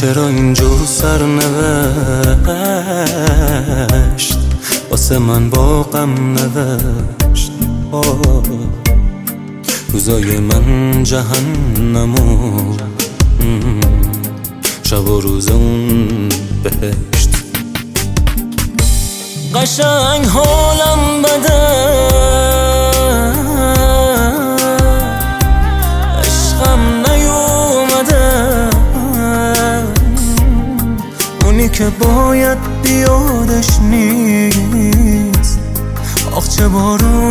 چرا اینجور سرنوشت واسه من با غم نوشت؟ روزای من جهنمو شب و روز اون بهشت. قشنگ حالم بده، عشقم نیومده، اونی که باید بیادش نیست. آخ چه بارون